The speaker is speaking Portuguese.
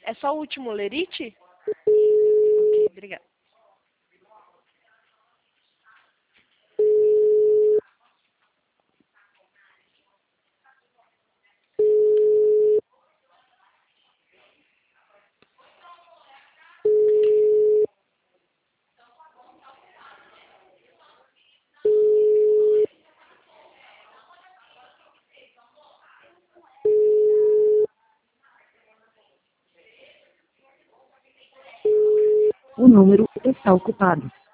É só o último lerite? Ok, obrigada. O número está ocupado.